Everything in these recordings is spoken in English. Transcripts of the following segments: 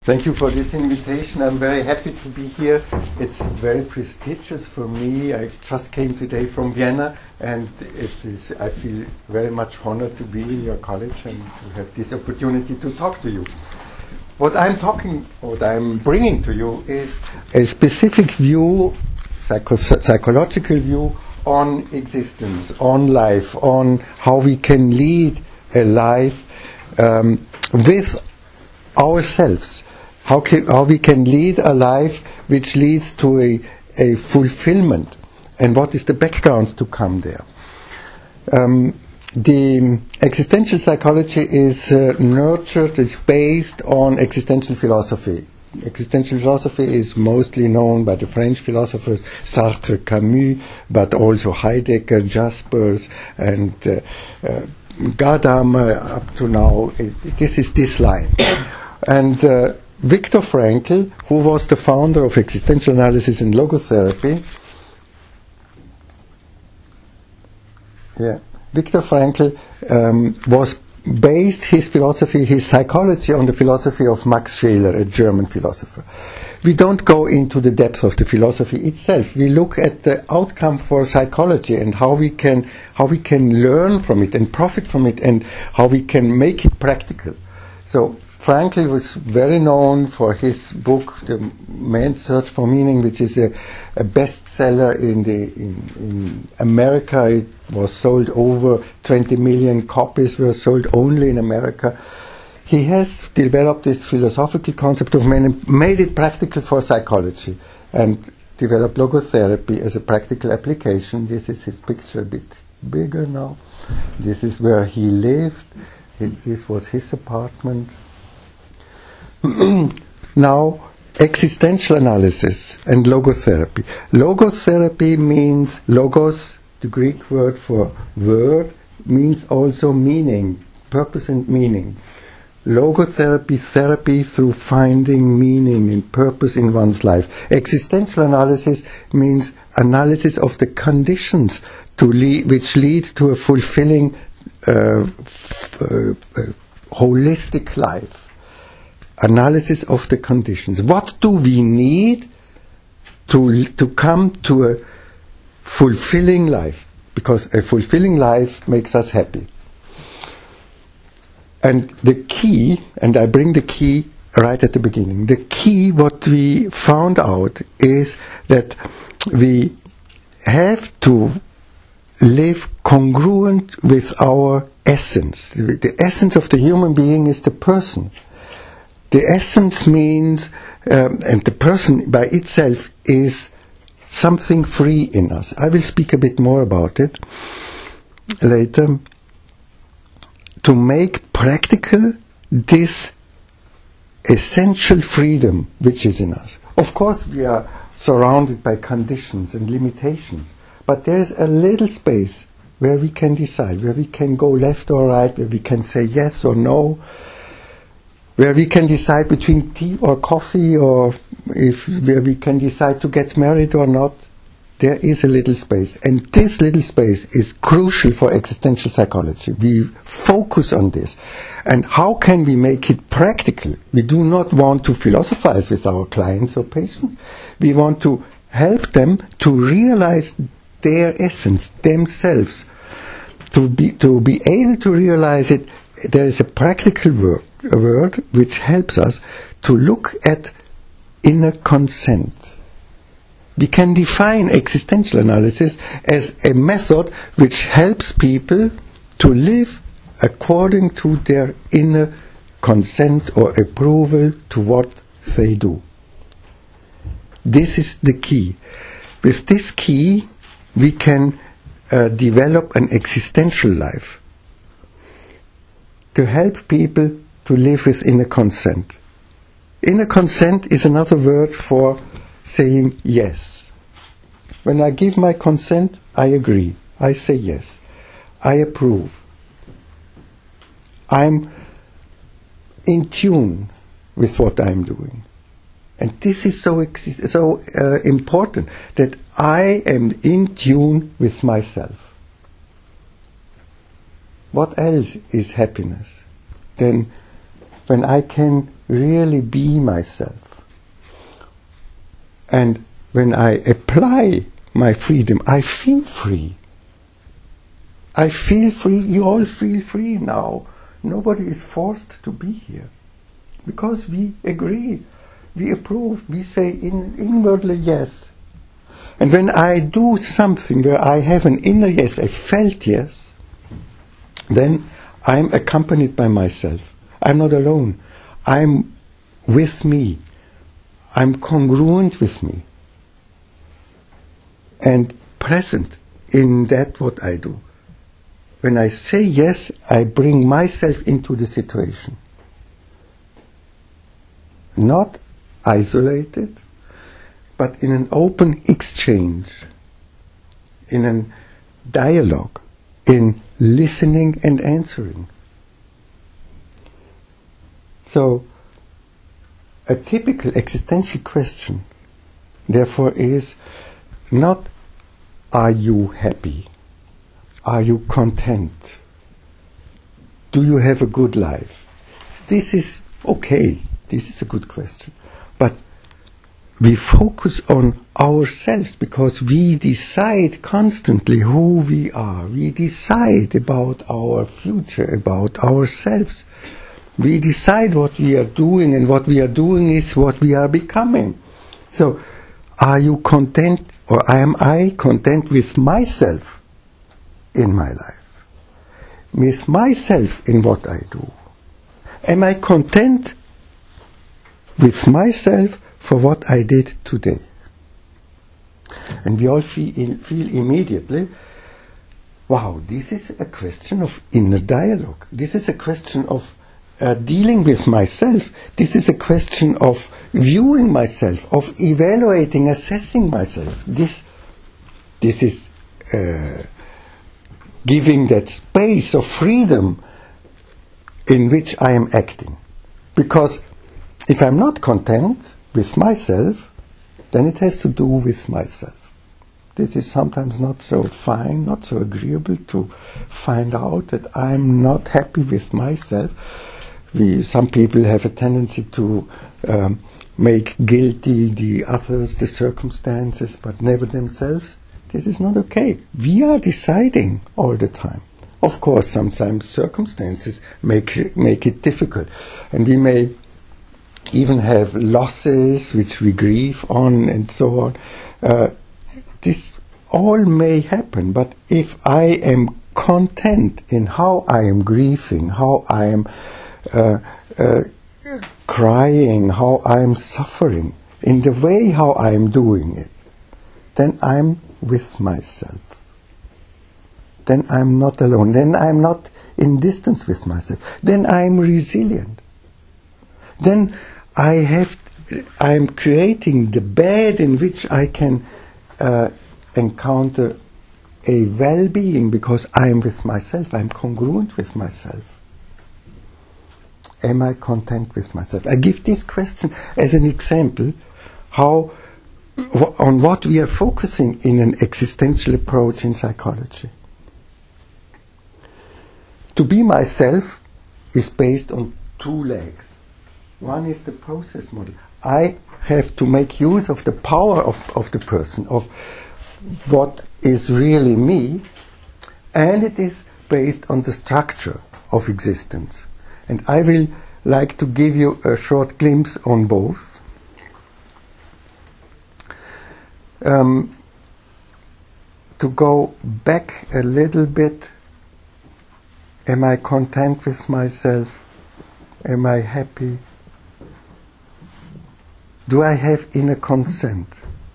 Thank you for this invitation. I'm very happy to be here. It's very prestigious for me. I just came today from Vienna, and I feel very much honored to be in your college and to have this opportunity to talk to you. What I'm bringing to you is a specific view, psychological view on existence, on life, on how we can lead a life with ourselves. How we can lead a life which leads to a fulfillment, and what is the background to come there. The existential psychology is nurtured, it's based on existential philosophy. Existential philosophy is mostly known by the French philosophers Sartre, Camus, but also Heidegger, Jaspers, and Gadamer up to now. This is this line. And Viktor Frankl, who was the founder of existential analysis and logotherapy, Viktor Frankl was based his philosophy, his psychology, on the philosophy of Max Scheler, a German philosopher. We don't go into the depth of the philosophy itself. We look at the outcome for psychology and how we can learn from it and profit from it, and how we can make it practical. So Frankl was very known for his book, The Man's Search for Meaning, which is a bestseller in America. It was sold over 20 million copies were sold only in America. He has developed this philosophical concept of man and made it practical for psychology, and developed logotherapy as a practical application. This is his picture, a bit bigger now. This is where he lived. This was his apartment. Now, existential analysis and logotherapy. Logotherapy means logos, the Greek word for word, means also meaning, purpose and meaning. Logotherapy, therapy through finding meaning and purpose in one's life. Existential analysis means analysis of the conditions which lead to a fulfilling, holistic life. Analysis of the conditions. What do we need to come to a fulfilling life? Because a fulfilling life makes us happy. And the key, and I bring the key right at the beginning, the key, what we found out is that we have to live congruent with our essence. The essence of the human being is the person. The essence means, and the person by itself is something free in us. I will speak a bit more about it later. To make practical this essential freedom which is in us. Of course, we are surrounded by conditions and limitations, but there is a little space where we can decide, where we can go left or right, where we can say yes or no, where we can decide between tea or coffee, or where we can decide to get married or not. There is a little space, and this little space is crucial for existential psychology. We focus on this. And how can we make it practical? We do not want to philosophize with our clients or patients. We want to help them to realize their essence, themselves. To be able to realize it, there is a practical word which helps us to look at inner consent. We can define existential analysis as a method which helps people to live according to their inner consent or approval to what they do. This is the key. With this key, we can develop an existential life to help people to live with inner consent. Inner consent is another word for saying yes. When I give my consent, I agree. I say yes. I approve. I'm in tune with what I'm doing. And this is so important, that I am in tune with myself. What else is happiness? Then when I can really be myself. And when I apply my freedom, I feel free. I feel free. You all feel free now. Nobody is forced to be here. Because we agree, we approve, we say inwardly yes. And when I do something where I have an inner yes, a felt yes, then I'm accompanied by myself. I'm not alone. I'm with me. I'm congruent with me. And present in that what I do. When I say yes, I bring myself into the situation. Not isolated, but in an open exchange, in a dialogue, in listening and answering. So, a typical existential question, therefore, is not, are you happy? Are you content? Do you have a good life? This is okay. This is a good question. But we focus on ourselves because we decide constantly who we are. We decide about our future, about ourselves. We decide what we are doing, and what we are doing is what we are becoming. So, are you content, or am I content with myself in my life? With myself in what I do? Am I content with myself for what I did today? And we all feel immediately, wow, this is a question of inner dialogue. This is a question of dealing with myself. This is a question of viewing myself, of evaluating, assessing myself. This is giving that space of freedom in which I am acting. Because if I'm not content with myself, then it has to do with myself. This is sometimes not so fine, not so agreeable to find out that I'm not happy with myself. Some people have a tendency to make guilty the others, the circumstances, but never themselves. This is not okay. We are deciding all the time. Of course, sometimes circumstances make it difficult. And we may even have losses which we grieve on and so on. This all may happen, but if I am content in how I am grieving, how I am crying, how I am suffering, in the way how I am doing it, then I'm with myself. Then I'm not alone. Then I'm not in distance with myself. Then I'm resilient. Then I'm creating the bed in which I can encounter a well-being because I'm with myself. I'm congruent with myself. Am I content with myself? I give this question as an example on what we are focusing in an existential approach in psychology. To be myself is based on two legs. One is the process model. I have to make use of the power of the person, of what is really me, and it is based on the structure of existence. And I will like to give you a short glimpse on both. To go back a little bit, am I content with myself? Am I happy? Do I have inner consent?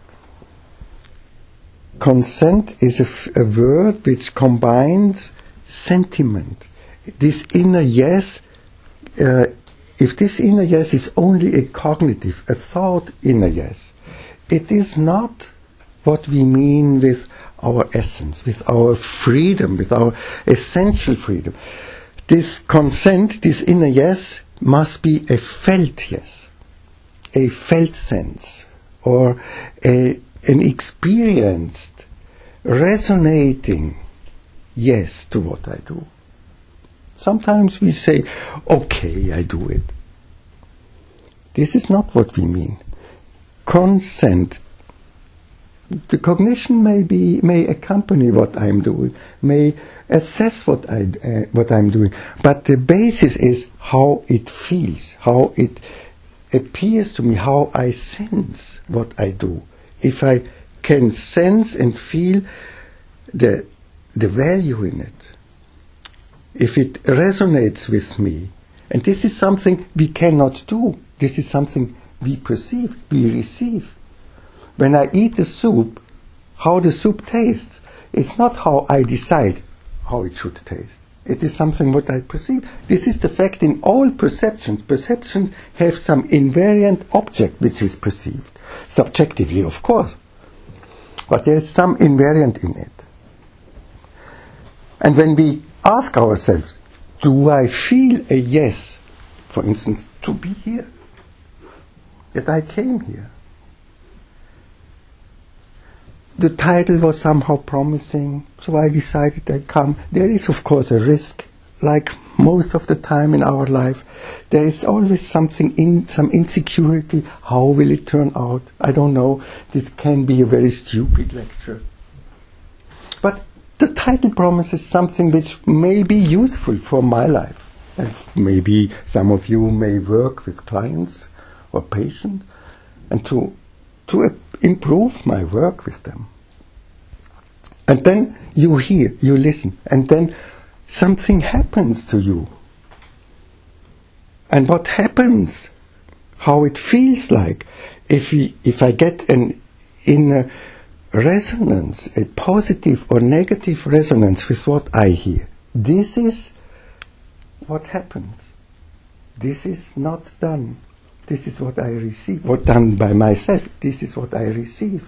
Consent is a word which combines sentiment. This inner yes, if this inner yes is only a cognitive, a thought inner yes, it is not what we mean with our essence, with our freedom, with our essential freedom. This consent, this inner yes, must be a felt yes, a felt sense, or an experienced, resonating yes to what I do. Sometimes we say, okay, I do it. This is not what we mean. Consent. The cognition may accompany what I'm doing, may assess what I'm doing, but the basis is how it feels, how it appears to me, how I sense what I do. If I can sense and feel the value in it, if it resonates with me, and this is something we cannot do. This is something we perceive, we receive. When I eat the soup, how the soup tastes, it's not how I decide how it should taste. It is something what I perceive. This is the fact in all perceptions. Perceptions have some invariant object which is perceived. Subjectively, of course. But there is some invariant in it. And when we ask ourselves, do I feel a yes, for instance, to be here? That I came here. The title was somehow promising, so I decided I'd come. There is, of course, a risk, like most of the time in our life. There is always some insecurity. How will it turn out? I don't know. This can be a very stupid lecture. But the title promises something which may be useful for my life. And maybe some of you may work with clients or patients, and to improve my work with them. And then you hear, you listen, and then something happens to you. And what happens, how it feels like, if I get an inner resonance, a positive or negative resonance with what I hear, this is what happens. This is not done. This is what I receive, what done by myself. This is what I receive.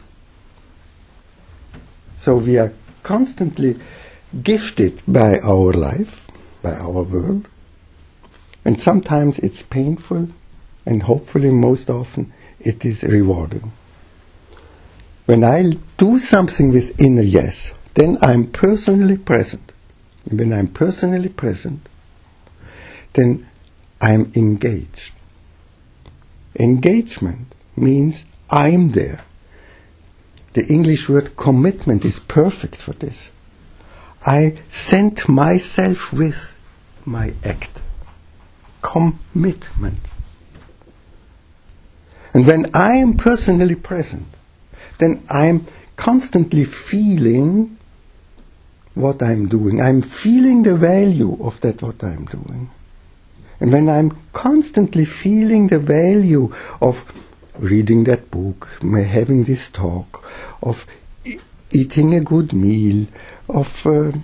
So we are constantly gifted by our life, by our world. And sometimes it's painful, and hopefully most often it is rewarding. When I do something with inner yes, then I'm personally present. And when I'm personally present, then I'm engaged. Engagement means I'm there. The English word commitment is perfect for this. I sent myself with my act. Commitment. And when I am personally present, then I'm constantly feeling what I'm doing. I'm feeling the value of that what I'm doing. And when I'm constantly feeling the value of reading that book, having this talk, of eating a good meal, of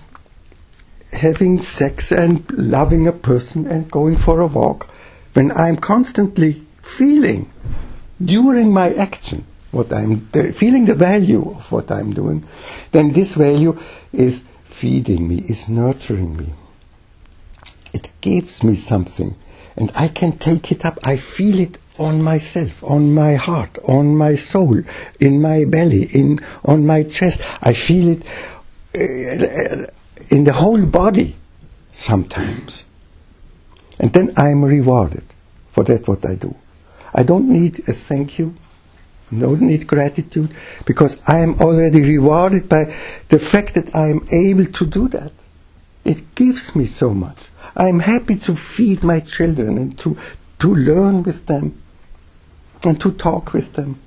having sex and loving a person and going for a walk, when I'm constantly feeling during my action what I'm feeling the value of what I'm doing, then this value is feeding me, is nurturing me. It gives me something, and I can take it up. I feel it on myself, on my heart, on my soul, in my belly, on my chest. I feel it in the whole body sometimes. And then I am rewarded for that what I do. I don't need a thank you, don't need gratitude, because I am already rewarded by the fact that I am able to do that. It gives me so much. I am happy to feed my children and to learn with them and to talk with them,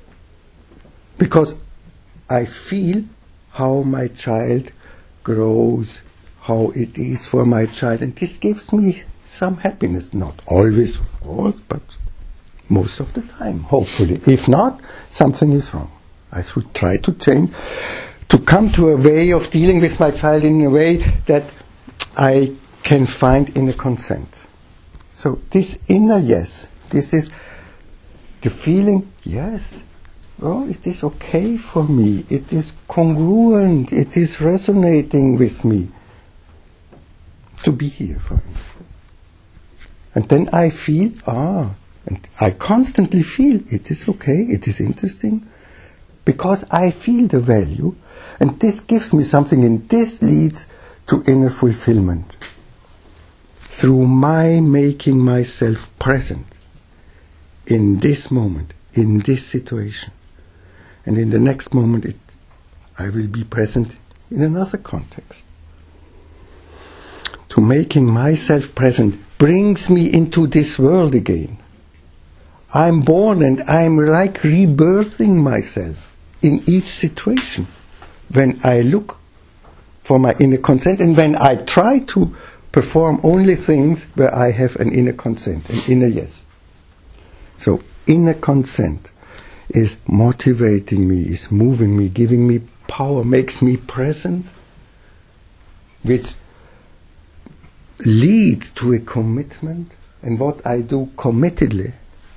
because I feel how my child grows, how it is for my child, and this gives me some happiness. Not always, of course, but most of the time, hopefully. If not, something is wrong. I should try to change, to come to a way of dealing with my child in a way that I can find inner consent. So this inner yes, this is the feeling, yes, oh, it is okay for me, it is congruent, it is resonating with me to be here, for instance. And then I feel, and I constantly feel it is okay, it is interesting, because I feel the value, and this gives me something, and this leads to inner fulfillment. Through my making myself present in this moment, in this situation. And in the next moment, I will be present in another context. To making myself present brings me into this world again. I'm born and I'm like rebirthing myself in each situation. When I look for my inner consent and when I try to perform only things where I have an inner consent, an inner yes. So inner consent is motivating me, is moving me, giving me power, makes me present, which leads to a commitment, and what I do committedly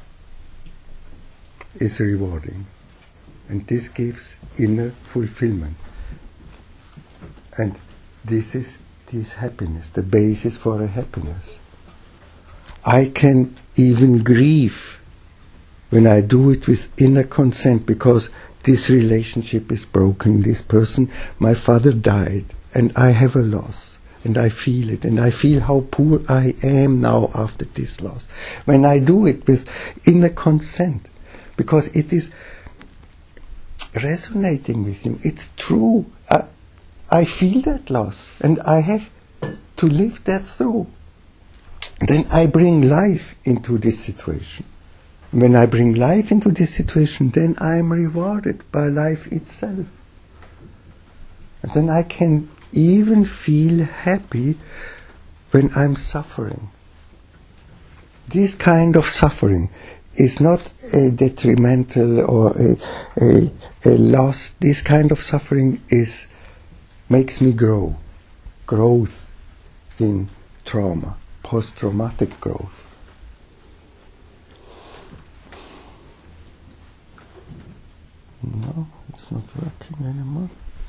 is rewarding. And this gives inner fulfillment. And this is happiness, the basis for a happiness. I can even grieve when I do it with inner consent, because this relationship is broken. This person, my father died, and I have a loss, and I feel it, and I feel how poor I am now after this loss. When I do it with inner consent, because it is resonating with you, it's true. I feel that loss, and I have to live that through. Then I bring life into this situation. When I bring life into this situation, then I am rewarded by life itself. And then I can even feel happy when I'm suffering. This kind of suffering is not a detrimental or a loss. This kind of suffering makes me grow. Growth in trauma, post-traumatic growth. No, it's not working anymore.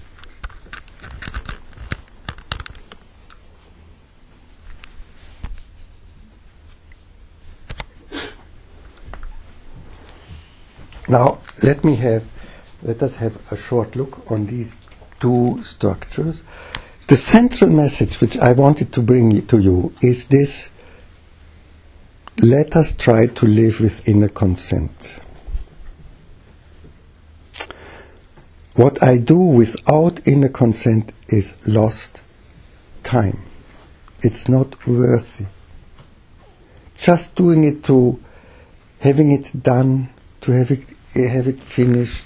Now, let us have a short look on these two structures. The central message which I wanted to bring to you is this: let us try to live with inner consent. What I do without inner consent is lost time. It's not worthy. Just doing it to having it done, to have it finished,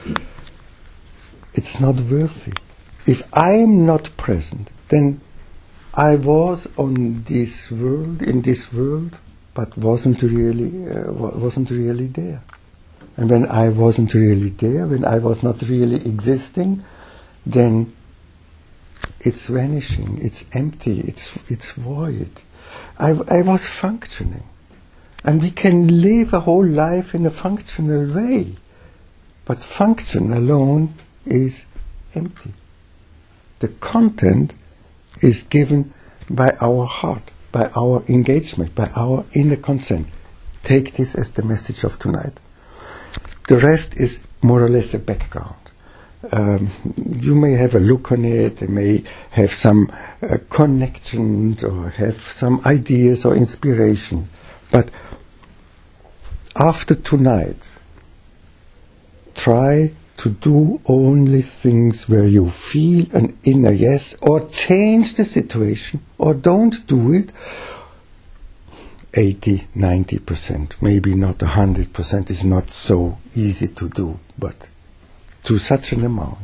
it's not worthy. If I am not present, then I was in this world, but wasn't really there. And when I wasn't really there, when I was not really existing, then it's vanishing, it's empty, it's void. I was functioning. And we can live a whole life in a functional way. But function alone is empty. The content is given by our heart, by our engagement, by our inner consent. Take this as the message of tonight. The rest is more or less a background. You may have a look on it, you may have some connections or have some ideas or inspiration. But after tonight, try to do only things where you feel an inner yes, or change the situation, or don't do it 80, 90%, maybe not 100% is not so easy to do, but to such an amount.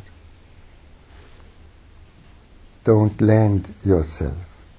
Don't land yourself.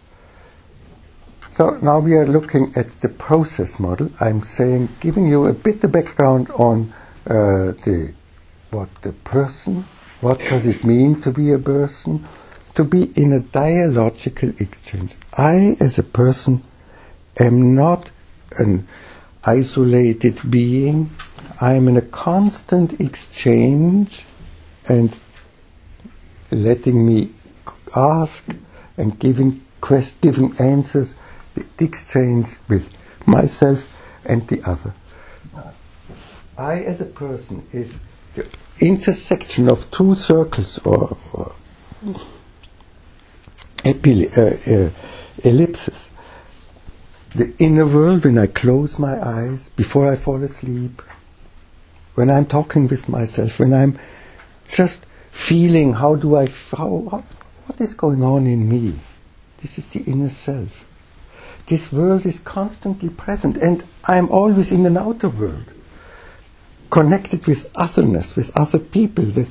So now we are looking at the process model. I'm saying, giving you a bit the background on what does it mean to be a person, to be in a dialogical exchange. I, as a person, am not an isolated being. I am in a constant exchange and letting me ask and giving answers, the exchange with myself and the other. I, as a person, is the intersection of two circles or ellipses. the inner world when I close my eyes, before I fall asleep, when I'm talking with myself, when I'm just feeling what is going on in me. This is the inner self. This world is constantly present, and I'm always in an outer world, connected with otherness, with other people, with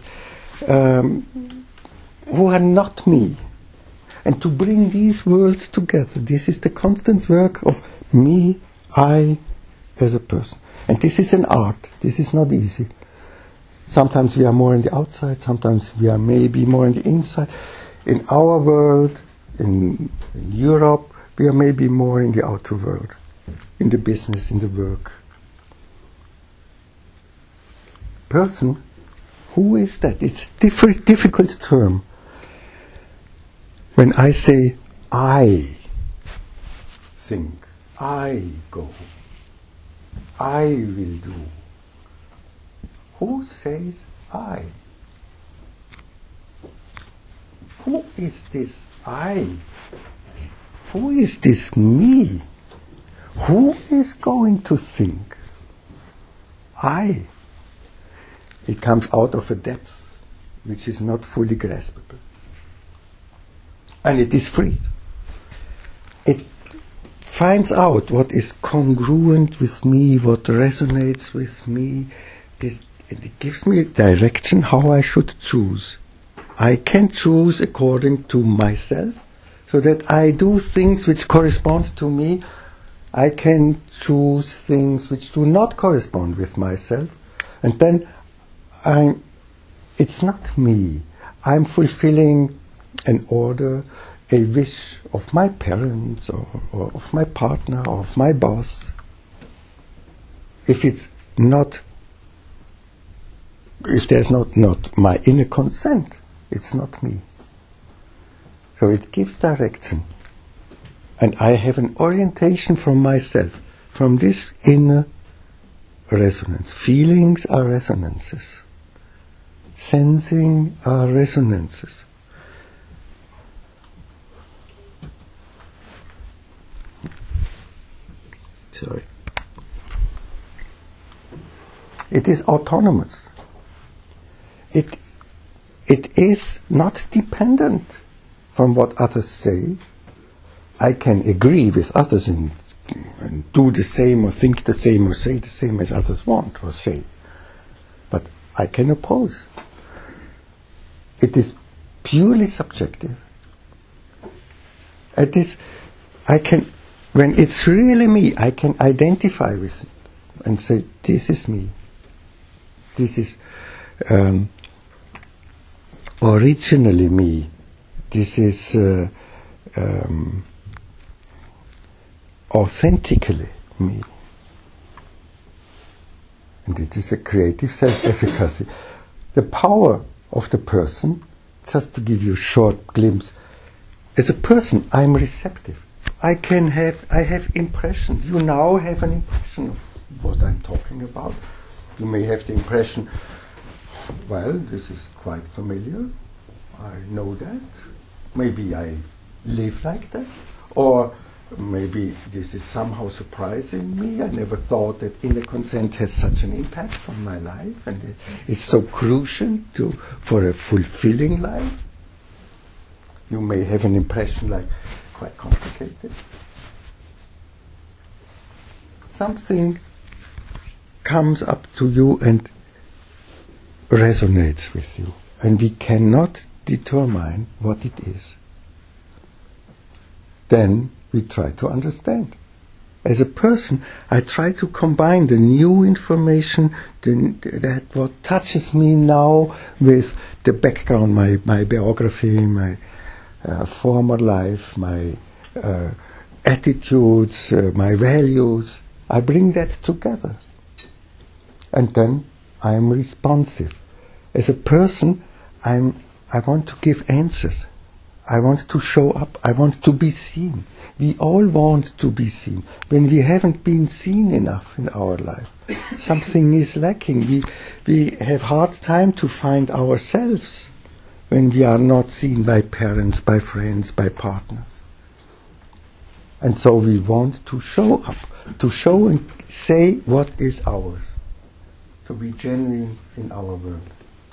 who are not me. And to bring these worlds together, this is the constant work of me, I, as a person. And this is an art. This is not easy. Sometimes we are more on the outside, sometimes we are maybe more on the inside. In our world, in Europe, we are maybe more in the outer world, in the business, in the work. Person, who is that? It's a difficult term. When I say, I think, I go, I will do. Who says I? Who is this I? Who is this me? Who is going to think? I. It comes out of a depth which is not fully graspable. And it is free. It finds out what is congruent with me, what resonates with me. It gives me a direction how I should choose. I can choose according to myself, so that I do things which correspond to me. I can choose things which do not correspond with myself. And then it's not me. I'm fulfilling an order, a wish of my parents or of my partner or of my boss. If there's not my inner consent, it's not me. So it gives direction. And I have an orientation from myself, from this inner resonance. Feelings are resonances. Sensing are resonances. Sorry. It is autonomous. It is not dependent from what others say. I can agree with others and do the same or think the same or say the same as others want or say. But I can oppose. It is purely subjective. When it's really me, I can identify with it and say, this is me. This is originally me. This is authentically me. And it is a creative self-efficacy. The power of the person, just to give you a short glimpse, as a person, I'm receptive. I have impressions. You now have an impression of what I'm talking about. You may have the impression, well, this is quite familiar. I know that. Maybe I live like that. Or maybe this is somehow surprising me. I never thought that inner consent has such an impact on my life, and it's so crucial for a fulfilling life. You may have an impression like quite complicated. Something comes up to you and resonates with you, and we cannot determine what it is. Then we try to understand. As a person, I try to combine the new information, that what touches me now, with the background, my biography, my former life, my attitudes, my values. I bring that together. And then I am responsive. As a person, I want to give answers. I want to show up. I want to be seen. We all want to be seen. When we haven't been seen enough in our life, something is lacking. We have hard time to find ourselves when we are not seen by parents, by friends, by partners. And so we want to show up, to show and say what is ours, to be genuine in our world.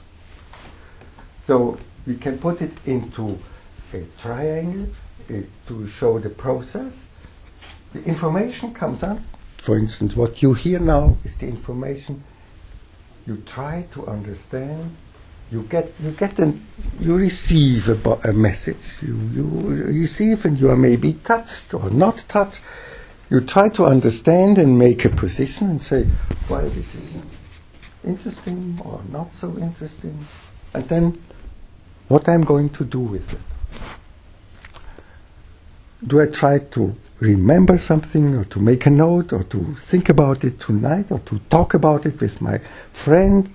So we can put it into a triangle to show the process. The information comes up. For instance, what you hear now is the information. You try to understand. You receive a message. You receive, and you are maybe touched or not touched. You try to understand and make a position and say, well, this is interesting or not so interesting. And then, what I'm going to do with it. Do I try to remember something, or to make a note, or to think about it tonight, or to talk about it with my friend?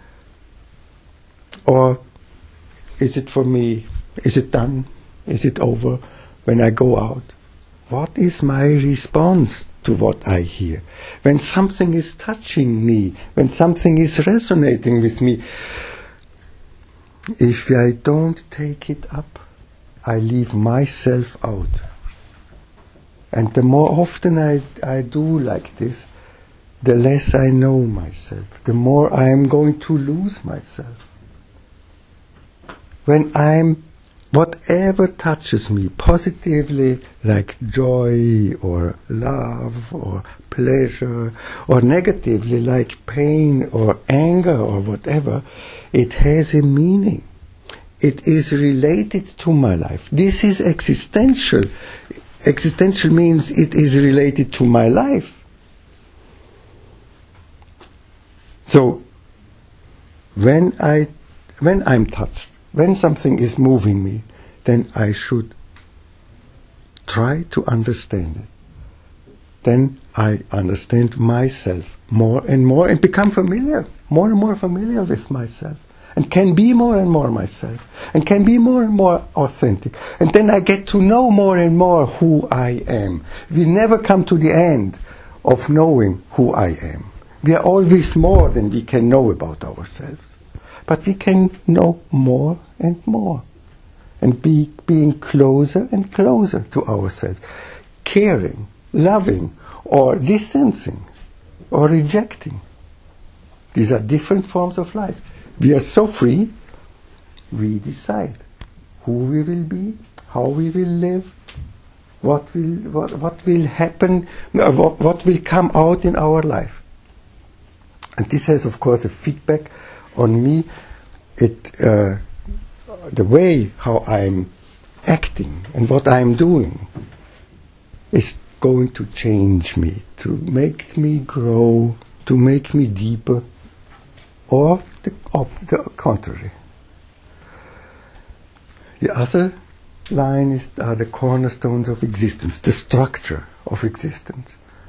Or is it for me? Is it done? Is it over when I go out? What is my response to what I hear? When something is touching me, when something is resonating with me, if I don't take it up, I leave myself out. And the more often I do like this, the less I know myself, the more I am going to lose myself. When whatever touches me positively, like joy or love or pleasure, or negatively like pain or anger or whatever, it has a meaning. It is related to my life. This is existential. Existential means it is related to my life. So, when I'm touched, when something is moving me, then I should try to understand it. Then I understand myself more and more and become familiar, more and more familiar with myself. And can be more and more myself. And can be more and more authentic. And then I get to know more and more who I am. We never come to the end of knowing who I am. We are always more than we can know about ourselves. But we can know more and more. And being closer and closer to ourselves. Caring, loving, or distancing, or rejecting. These are different forms of life. We are so free, we decide who we will be, how we will live, what will happen, what will come out in our life. And this has, of course, a feedback on me. The way how I'm acting and what I'm doing is going to change me, to make me grow, to make me deeper, or the contrary. The other line are the cornerstones of existence, the structure of existence.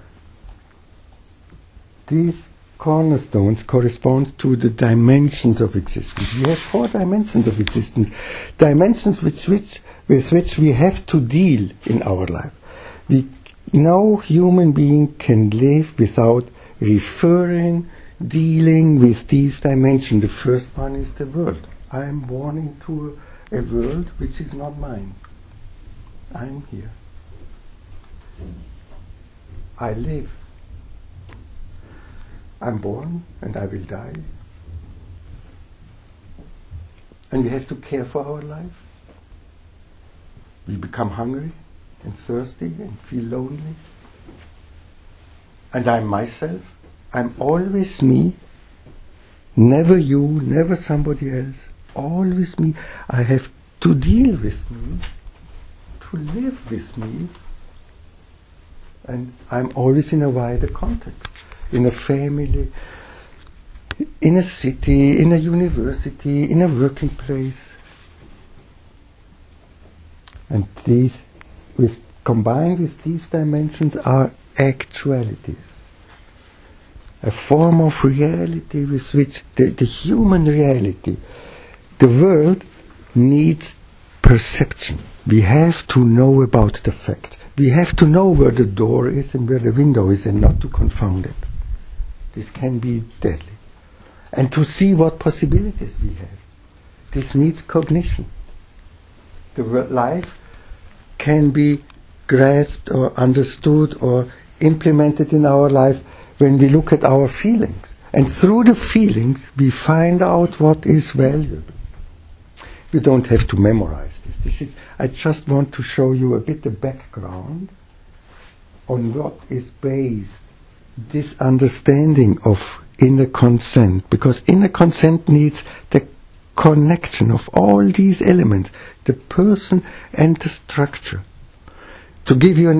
These cornerstones correspond to the dimensions of existence. We have 4 dimensions of existence, dimensions with which we have to deal in our life. No human being can live without dealing with these dimensions. The first one is the world. I am born into a world which is not mine. I am here. I live. I'm born and I will die. And we have to care for our life. We become hungry and thirsty and feel lonely. And I'm myself. I'm always me. Never you, never somebody else. Always me. I have to deal with me, to live with me. And I'm always in a wider context. In a family, in a city, in a university, in a working place. And these, combined with these dimensions, are actualities. A form of reality with which the human reality, the world, needs perception. We have to know about the fact. We have to know where the door is and where the window is, and not to confound it. This can be deadly. And to see what possibilities we have. This needs cognition. The life can be grasped or understood or implemented in our life when we look at our feelings. And through the feelings, we find out what is valuable. You don't have to memorize this. I just want to show you a bit the background on what is based this understanding of inner consent. Because inner consent needs the connection of all these elements, the person and the structure. To give you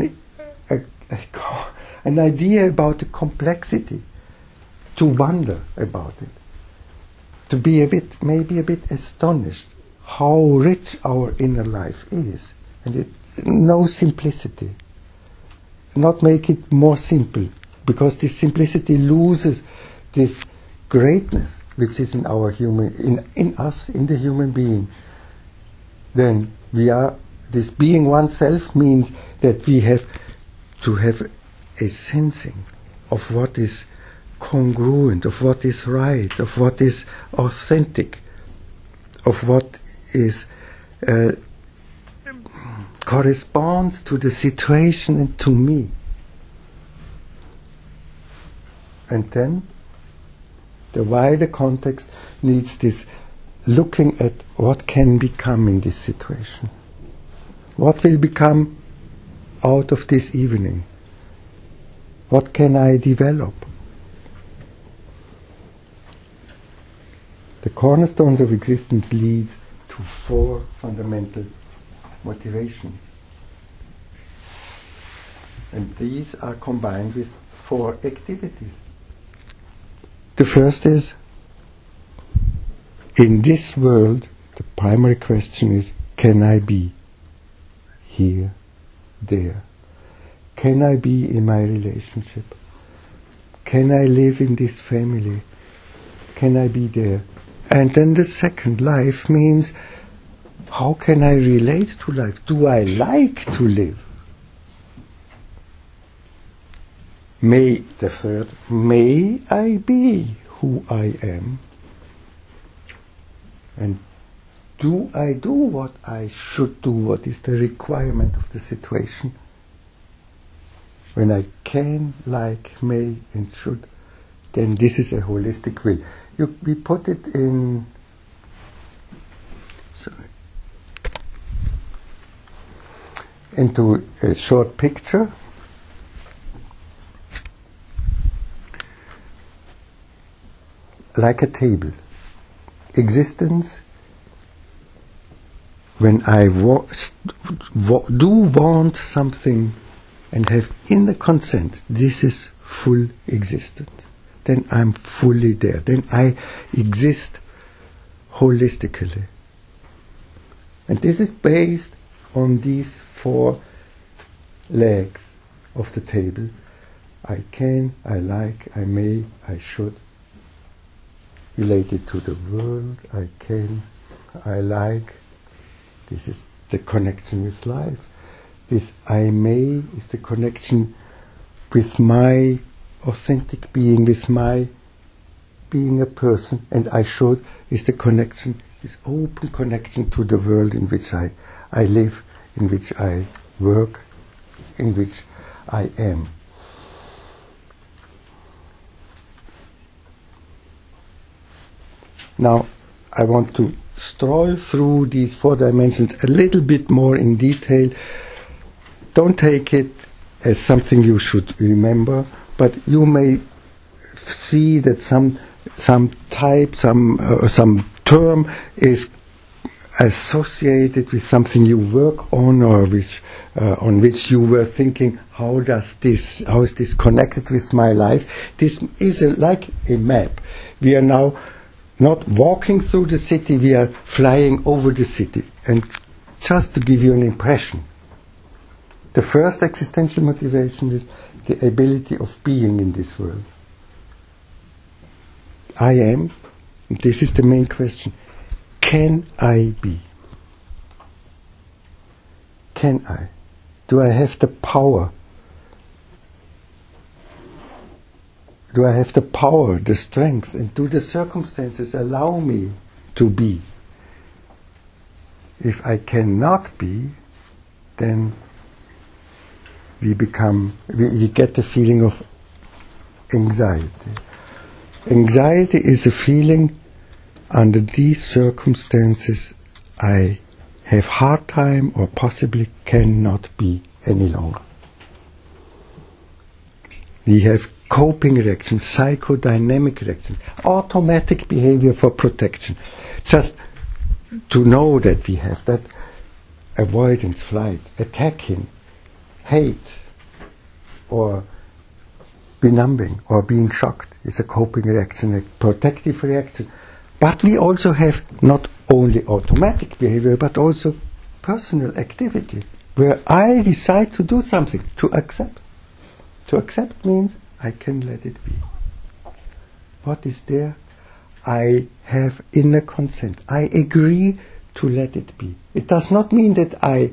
an idea about the complexity, to wonder about it, to be maybe a bit astonished how rich our inner life is, and no simplicity. Not make it more simple, because this simplicity loses this greatness which is in our in us, in the human being. Then this being oneself means that we have to have a sensing of what is congruent, of what is right, of what is authentic, of what is corresponds to the situation and to me. And then the wider context needs this looking at what can become in this situation. What will become out of this evening? What can I develop? The cornerstones of existence leads to 4 fundamental motivations. And these are combined with 4 activities. The first is, in this world, the primary question is, can I be here, there? Can I be in my relationship? Can I live in this family? Can I be there? And then the second, life means, how can I relate to life? Do I like to live? The third, may I be who I am? And do I do what I should do? What is the requirement of the situation? When I can, like, may and should, then this is a holistic will. We put it into a short picture. Like a table. Existence, when I do want something and have inner consent, this is full existence. Then I'm fully there. Then I exist holistically. And this is based on these 4 legs of the table. I can, I like, I may, I should. Related to the world, I can, I like. This is the connection with life. This I may is the connection with my authentic being, with my being a person, and I should is the connection, this open connection to the world in which I live, in which I work, in which I am. Now, I want to stroll through these 4 dimensions a little bit more in detail. Don't take it as something you should remember, but you may see that some type, some term is associated with something you work on, or on which you were thinking, how is this connected with my life? This is like a map. We are now not walking through the city, we are flying over the city. And just to give you an impression, the first existential motivation is the ability of being in this world. I am, and this is the main question, can I be? Can I? Do I have the power? Do I have the power, the strength, and do the circumstances allow me to be? If I cannot be, then we get the feeling of anxiety. Anxiety is a feeling, under these circumstances, I have hard time or possibly cannot be any longer. We have coping reactions, psychodynamic reactions, automatic behavior for protection. Just to know that we have that avoidance, flight, attacking, hate, or benumbing, or being shocked is a coping reaction, a protective reaction. But we also have not only automatic behavior, but also personal activity, where I decide to do something, to accept. To accept means I can let it be. What is there? I have inner consent. I agree to let it be. It does not mean that I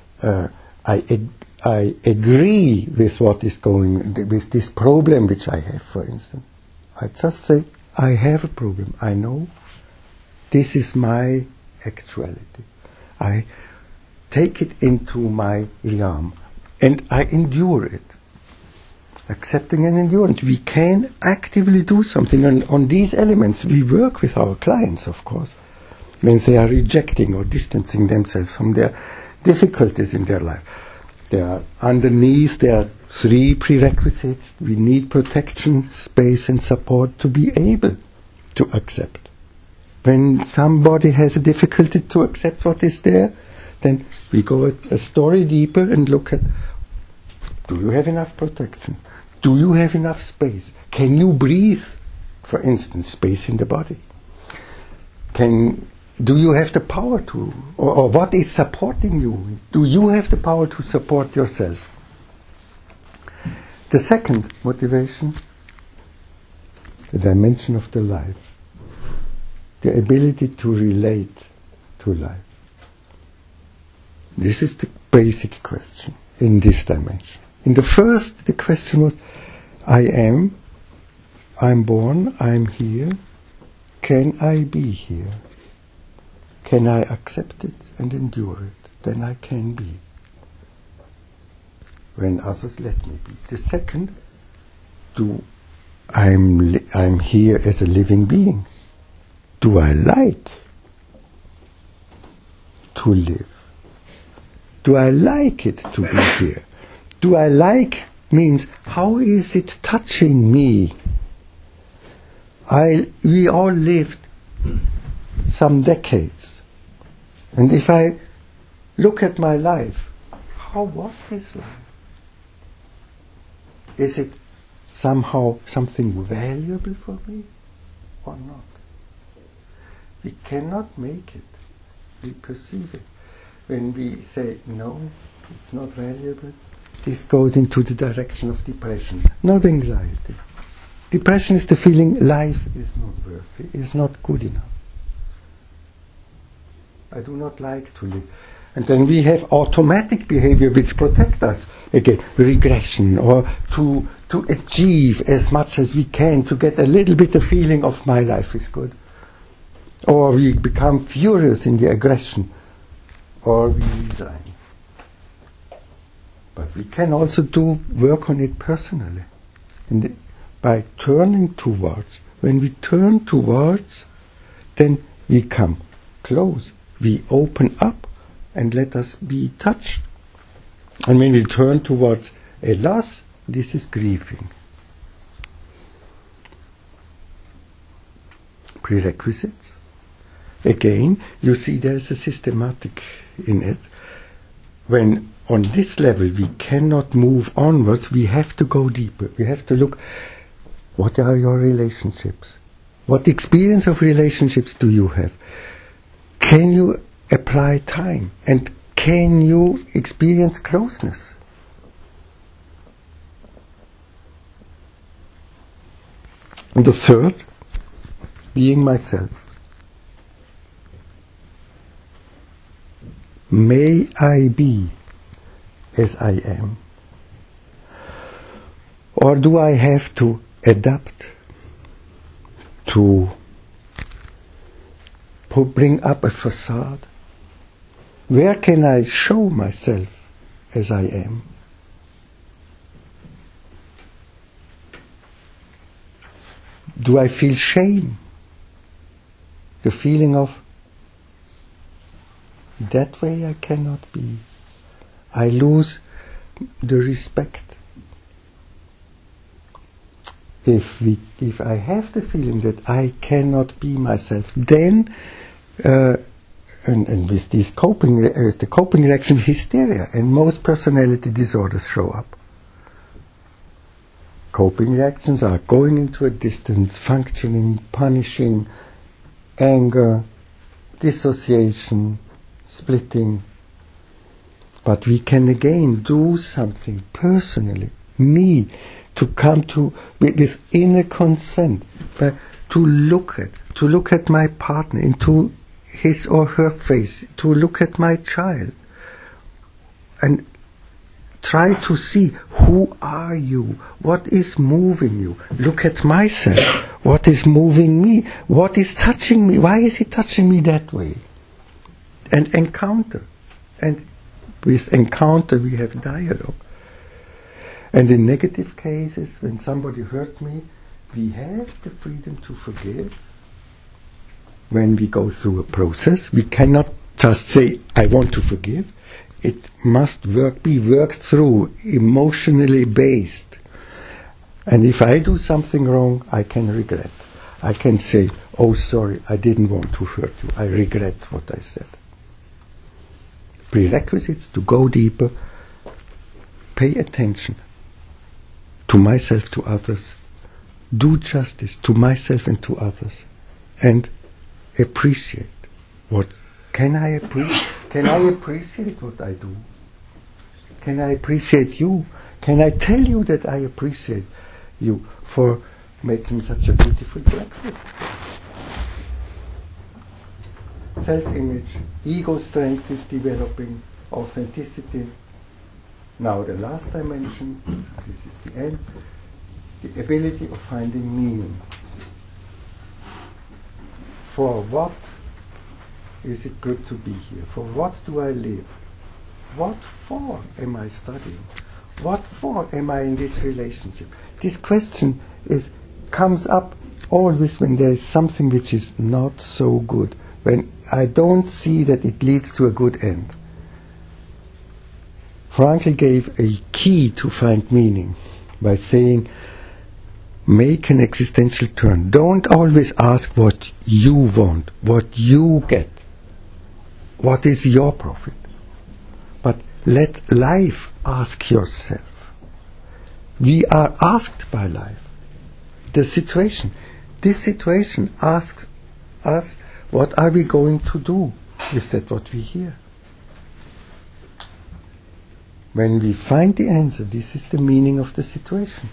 agree with what is going, with this problem which I have, for instance. I just say, I have a problem. I know this is my actuality. I take it into my realm and I endure it. Accepting and endurance. We can actively do something on these elements. We work with our clients, of course, when they are rejecting or distancing themselves from their difficulties in their life. Underneath there are 3 prerequisites. We need protection, space and support to be able to accept. When somebody has a difficulty to accept what is there, then we go a story deeper and look at, do you have enough protection? Do you have enough space? Can you breathe, for instance, space in the body? Do you have the power to, or what is supporting you? Do you have the power to support yourself? The second motivation, the dimension of the life, the ability to relate to life. This is the basic question in this dimension. In the first, the question was, I'm born, I'm here, can I be here? Can I accept it and endure it? Then I can be. When others let me be. The second, I'm here as a living being. Do I like to live? Do I like it to be here? Do I like means, how is it touching me? We all lived some decades. And if I look at my life, how was this life? Is it somehow something valuable for me or not? We cannot make it. We perceive it. When we say, no, it's not valuable, this goes into the direction of depression, not anxiety. Depression is the feeling life is not worthy, is not good enough. I do not like to live. And then we have automatic behavior which protect us. Again, regression, or to achieve as much as we can, to get a little bit of feeling of my life is good. Or we become furious in the aggression, or we resign. But we can also work on it personally. And by turning towards. When we turn towards, then we come close. We open up and let us be touched. And when we turn towards a loss, this is grieving. Prerequisites. Again, you see there's a systematic in it. When on this level we cannot move onwards, we have to go deeper. We have to look, what are your relationships? What experience of relationships do you have? Can you apply time? And can you experience closeness? And the third, being myself. May I be as I am? Or do I have to adapt, to bring up a facade? Where can I show myself as I am? Do I feel shame? The feeling of, that way I cannot be. I lose the respect. If I have the feeling that I cannot be myself, then and with these the coping reaction, hysteria and most personality disorders show up. Coping reactions are going into a distance, functioning, punishing, anger, dissociation, splitting. But we can again do something personally, me, to come to with this inner consent, to look at my partner into his or her face, to look at my child, and try to see, who are you? What is moving you? Look at myself. What is moving me? What is touching me? Why is it touching me that way? And encounter. And with encounter we have dialogue. And in negative cases, when somebody hurt me, we have the freedom to forgive. When we go through a process, we cannot just say, I want to forgive. It must be worked through, emotionally based. And if I do something wrong, I can regret. I can say, oh sorry, I didn't want to hurt you. I regret what I said. Prerequisites to go deeper: pay attention to myself, to others, do justice to myself and to others, and appreciate what can I appreciate. Can I appreciate what I do? Can I appreciate you? Can I tell you that I appreciate you for making such a beautiful breakfast? Self-image, ego strength is developing, authenticity. Now the last dimension, this is the end, the ability of finding meaning. For what is it good to be here? For what do I live? What for am I studying? What for am I in this relationship? This question comes up always when there is something which is not so good, when I don't see that it leads to a good end. Frankl gave a key to find meaning by saying, make an existential turn. Don't always ask what you want, what you get, what is your profit. But let life ask yourself. We are asked by life. This situation asks us, what are we going to do with that what we hear? When we find the answer, this is the meaning of the situation.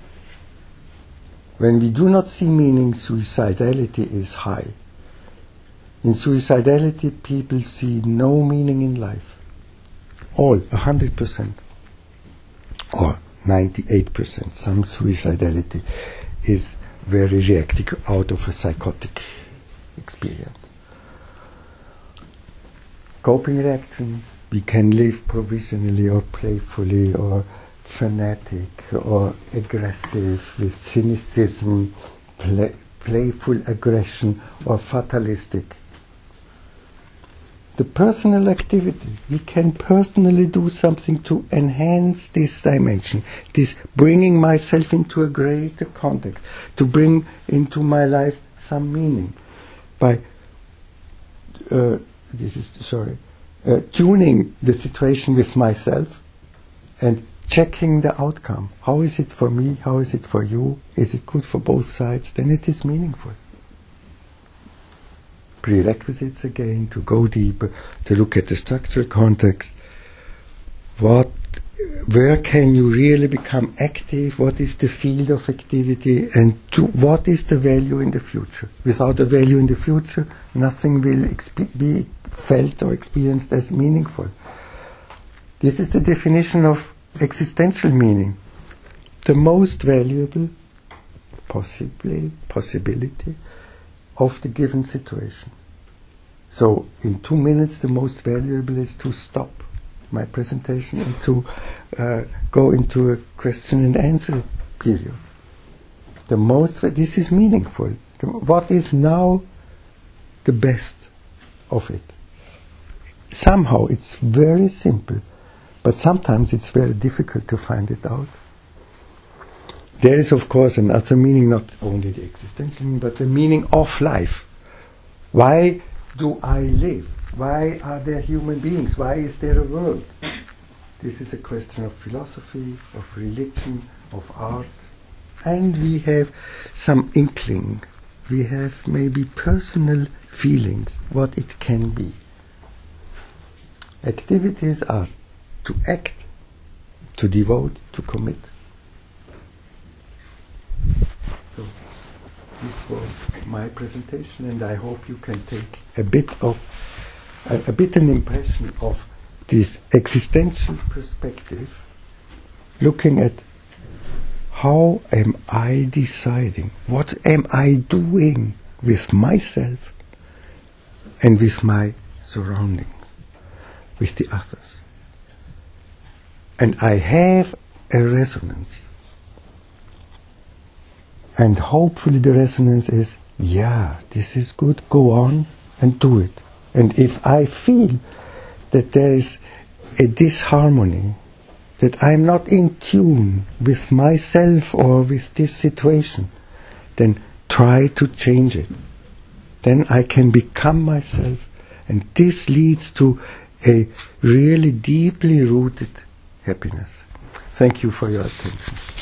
When we do not see meaning, suicidality is high. In suicidality, people see no meaning in life. All, 100%. Or 98%. Some suicidality is very reactive out of a psychotic experience. Coping reaction, we can live provisionally or playfully or fanatic or aggressive with cynicism, playful aggression or fatalistic. The personal activity, we can personally do something to enhance this dimension, this bringing myself into a greater context, to bring into my life some meaning by tuning the situation with myself and checking the outcome. How is it for me? How is it for you? Is it good for both sides? Then it is meaningful. Prerequisites again, to go deeper, to look at the structural context. Where can you really become active? What is the field of activity? And what is the value in the future? Without a value in the future, nothing will be felt or experienced as meaningful. This is the definition of existential meaning. The most valuable possibility of the given situation. So in 2 minutes the most valuable is to stop my presentation and to go into a question and answer period. This is meaningful. What is now the best of it? Somehow it's very simple, but sometimes it's very difficult to find it out. There is, of course, another meaning, not only the existential meaning, but the meaning of life. Why do I live? Why are there human beings? Why is there a world? This is a question of philosophy, of religion, of art. And we have some inkling. We have maybe personal feelings, what it can be. Activities are to act, to devote, to commit. So this was my presentation, and I hope you can take a bit an impression of this existential perspective, looking at how am I deciding, what am I doing with myself and with my surroundings, with the others. And I have a resonance. And hopefully the resonance is, yeah, this is good, go on and do it. And if I feel that there is a disharmony, that I'm not in tune with myself or with this situation, then try to change it. Then I can become myself, and this leads to a really deeply rooted happiness. Thank you for your attention.